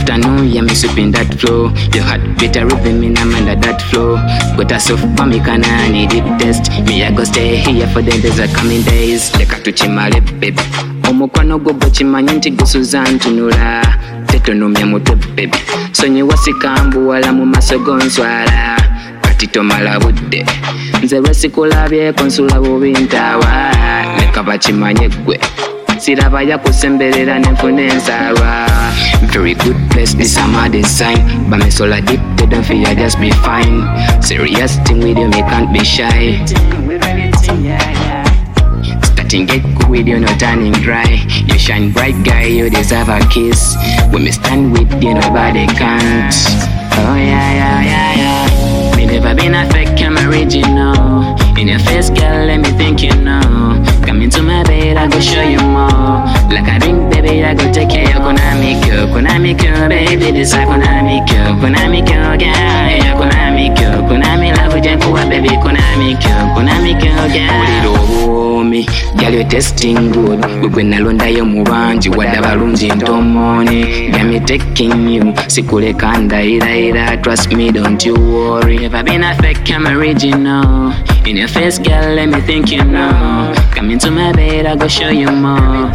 afternoon, yeah, me sweeping that flow. Your heart better rhythm in I'm under that flow. But I so for me can I need it test. Me I go stay here for the days are coming days. Leka tuchimale baby. Omukwano gwo chimanyi nti gusuza ntunula. Tetonumya mutwe baby. Sonyiwa sikambuwala mu maso gonswala. Kati tomala budde. Nze lwesikulabyeko konsula bubi ntawa. Leka bakimanye gwe. Siraba yakusemberera nenfuna ensaalwa. Very good place, this is my design. But me soul addicted, don't feel I just be fine. Serious thing with you, me can't be shy. Starting get cool with you, no turning dry. You shine bright guy, you deserve a kiss. When me stand with you, nobody can't. Oh yeah. Me never been a fake, I'm original. In your face, girl, let me think you know. Come into my bed, I go show you more. Like a drink, baby, I go take care of Konami Kyo, baby, this is Konami Kyo, girl, yeah, Konami love with you, baby, Konami Kyo, girl. Me, girl, you're testing good. We when alonda yo mubanji, wadaba lunzi ntomoni. Got me taking you, sikule kanda ira. Trust me, don't you worry. Never been a fake, I'm original. In your face, girl, let me think you know. Come into my bed, I go show you more.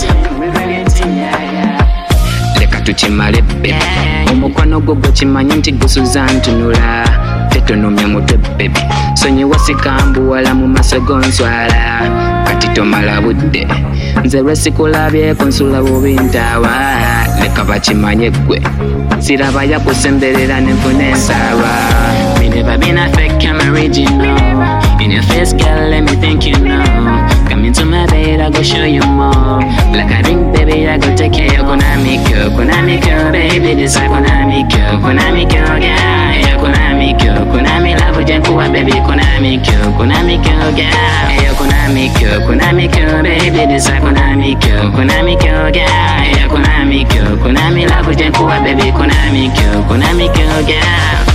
Leka tuchimale baby. Omukwano gwo chimanyi nti gusuza ntunula. Tetonumya mutwe baby. Sonyiwa sikambuwala mu maso gonswala. Kati tomala budde. Nze lwesikulabyeko nsula bubi ntawa. Leka bakimanye gwe. Siraba yakusemberera nenfuna ensaalwa. Me never been a fake, I'm original. In your face, girl, let me think you know. Come into my bed, I go show you more. Like a drink, baby, I go take care of Konami Kyo, baby, this is Konami Kyo, yeah, Konami love with you, baby, Konami Kyo, girl, yeah, Konami Kyo, baby, this is Konami Kyo, yeah, Konami love with you, baby, Konami Kyo, girl.